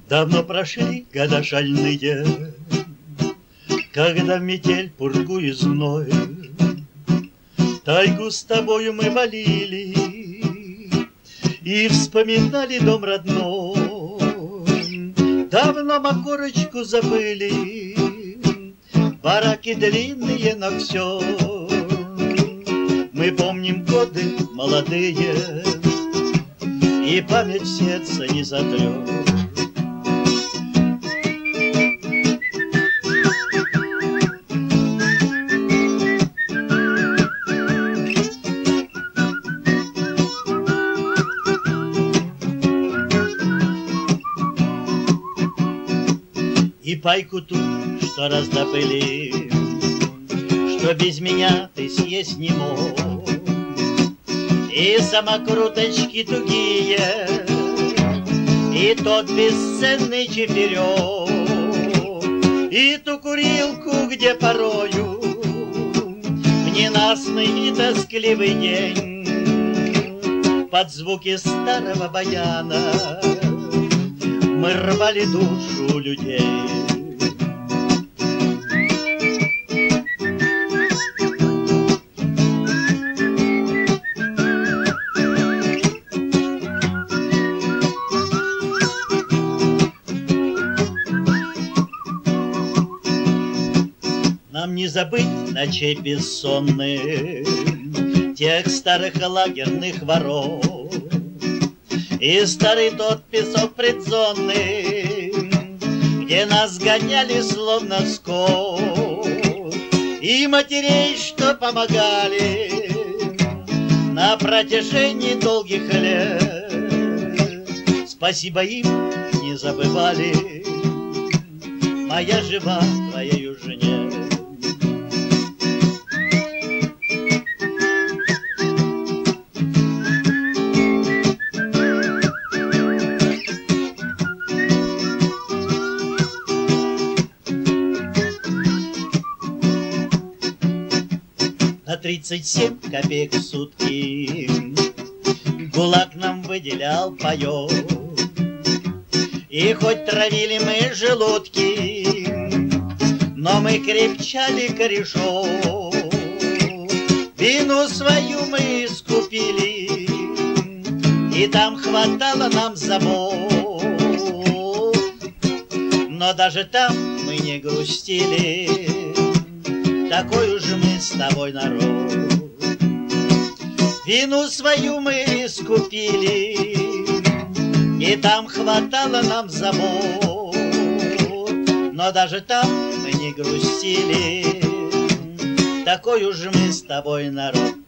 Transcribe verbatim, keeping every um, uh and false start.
Давно прошли года шальные, когда в метель, пургу и зной тайгу с тобою мы валили и вспоминали дом родной. Давно макорочку забыли, бараки длинные, но все мы помним годы молодые, и память сердца не сотрет. И пайку ту, что раздобыли, что без меня ты съесть не мог, и самокруточки тугие, и тот бесценный чиферек, и ту курилку, где порою в ненастный и тоскливый день под звуки старого баяна мы рвали душу людей. Нам не забыть ночей бессонных, тех старых лагерных воров, и старый тот песок предзонный, где нас гоняли словно скот, и матерей, что помогали на протяжении долгих лет. Спасибо им не забывали, моя жива твоею жене. На тридцать семь копеек в сутки ГУЛАГ нам выделял паёк. И хоть травили мы желудки, но мы крепчали корешок. Вину свою мы искупили, и там хватало нам забот. Но даже там мы не грустили, такой уж мы с тобой народ. Вину свою мы искупили, и там хватало нам забот. Но даже там мы не грустили, такой уж мы с тобой народ.